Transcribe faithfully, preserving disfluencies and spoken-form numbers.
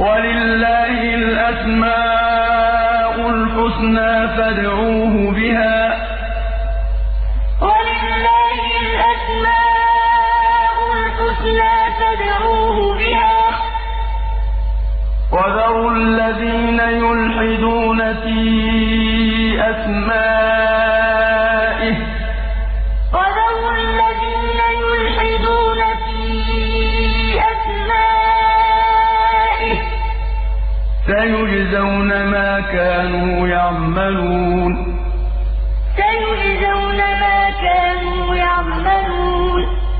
وَلِلَّهِ الْأَسْمَاءُ الْحُسْنَىٰ فَادْعُوهُ بِهَا ۖ وَذَرُوا الَّذِينَ يُلْحِدُونَ فِي أَسْمَائِهِ ۚ سَيُجْزَوْنَ مَا كَانُوا يَعْمَلُونَ.